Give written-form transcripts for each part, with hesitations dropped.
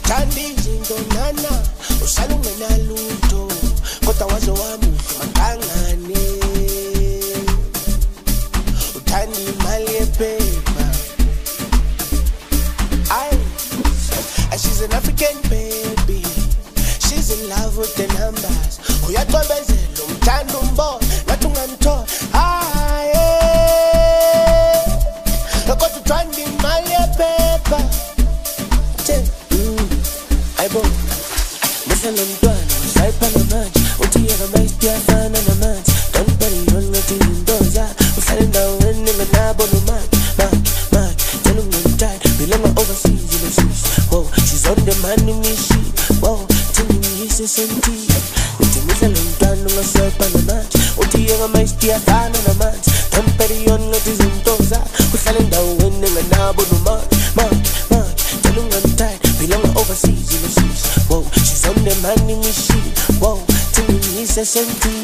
Uthandi izinto nana uhlala ungenalutho kodwa waze wamuhle makangane. Uthanda imali yephepha. She's an African baby. She's in love with the numbers. Uyaqobezela umthanda umbo ngathi ungamthola. Kodwa uthanda imali yephepha. Ayibona bese nomntwana usayipha namanje uthi yena mayisiyafana namanzi. Don't worry ngathi izinto zakho uhlala endaweni engenabo nomaki. Tell him I'm tired, belong overseas in the shoes. Whoa, she's on the money machine. Whoa, tell me he's a senti. Uthi misa lomntwana ungaswayipha namanje uthi yena mayisiyafana namanzi. Don't worry ngathi izinto zakho uhlala endaweni engenabo nomaki. Tell him I'm tired, belong overseas in the shoes. Whoa, she's on the money machine. Whoa, tell me he's a senti.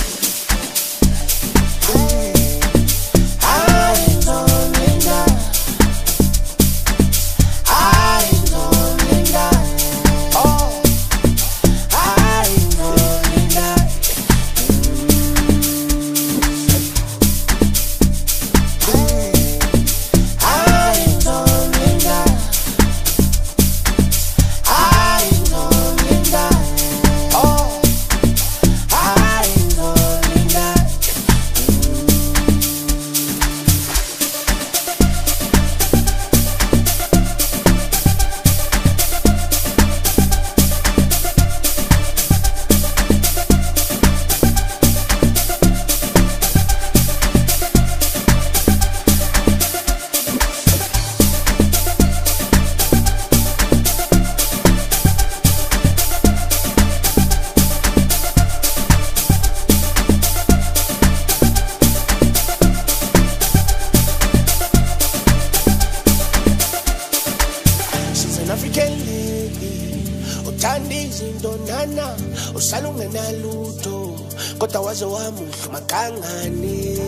African lady, uthanda izinto nana uhlala ungenalutho kodwa waze wamuhle makangane.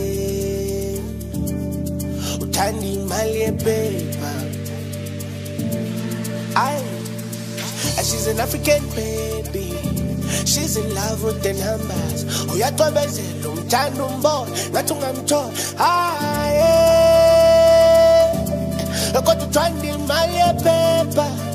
Uthanda imali yephepha. She's an African baby. She's in love with the numbers. Uyaqobezela umthanda umbo ngathi ungamthola. Kodwa uthanda imali yephepha.